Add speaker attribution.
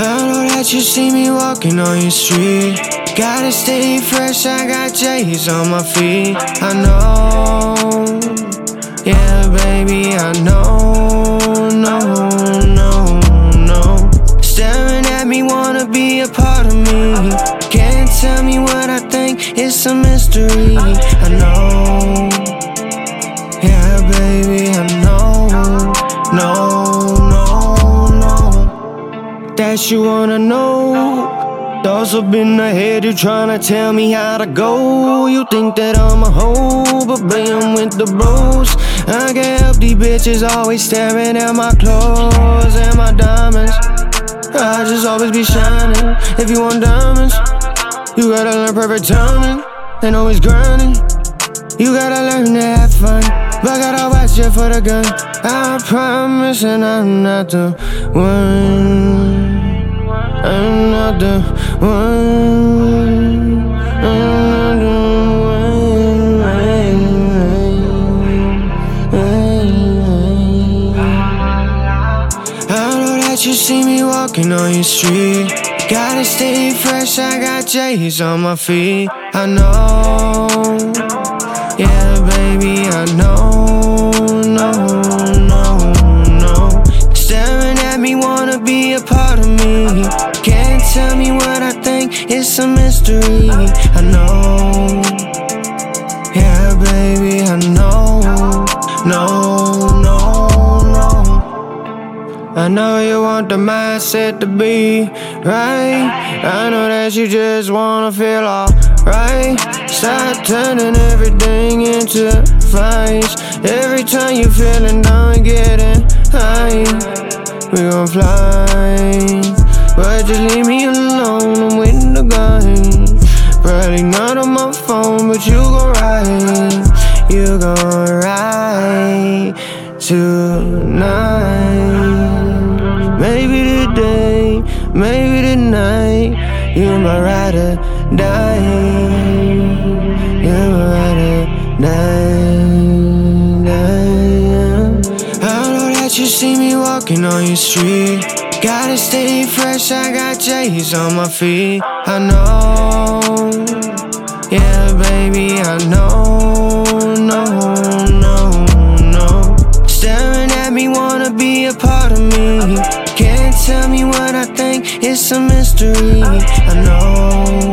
Speaker 1: I know that you see me walking on your street. Gotta stay fresh, I got J's on my feet. I know, yeah baby, I know, no. Staring at me, wanna be a part of me. Can't tell me what I think, it's a mystery. I know, yeah baby, I know, no. That you wanna know. Thoughts up in the head, you tryna tell me how to go. You think that I'm a hoe, but babe, I'm with the bros. I can't help these bitches always staring at my clothes and my diamonds. I just always be shining. If you want diamonds, you gotta learn perfect timing and always grinding. You gotta learn to have fun, but gotta watch it for the gun. I promise, and I'm not the one. I'm not the one. I'm not the one. I know that you see me walking on your street. Gotta stay fresh, I got J's on my feet. I know, yeah baby, I know, no. Staring at me, wanna be a part of me. Can't tell me what I think, it's a mystery. I know, yeah baby, I know, no. I know you want the mindset to be right. I know that you just wanna feel alright. Stop turning everything into fights. Every time you feeling down, getting high, we gon' fly. But just leave me alone, I'm with the gun. Probably not on my phone, but you gon' ride. You gon' ride tonight. Maybe today, maybe tonight. You my ride or die. You my ride or die. I know that you see me walking on your street. Gotta stay fresh, I got J's on my feet. I know, yeah baby, I know, no. Staring at me, wanna be a part of me. Can't tell me what I think, it's a mystery. I know.